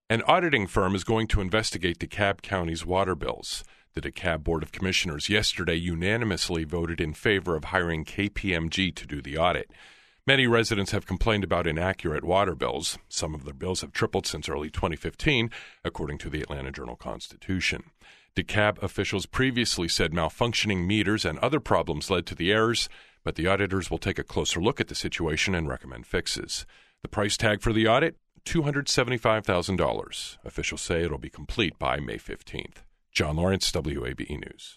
An auditing firm is going to investigate DeKalb County's water bills. The DeKalb Board of Commissioners yesterday unanimously voted in favor of hiring KPMG to do the audit. Many residents have complained about inaccurate water bills. Some of their bills have tripled since early 2015, according to the Atlanta Journal-Constitution. DeKalb officials previously said malfunctioning meters and other problems led to the errors, but the auditors will take a closer look at the situation and recommend fixes. The price tag for the audit? $275,000. Officials say it'll be complete by May 15th. John Lawrence, WABE News.